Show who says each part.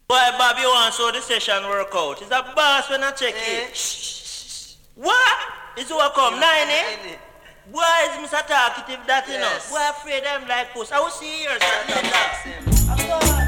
Speaker 1: Boy, Bobby wants so the session work out. It's a boss when I check it. What? It's what come? 90? Boy, is Mr. Talkative that, you know? Boy, afraid them like puss. I will see yours.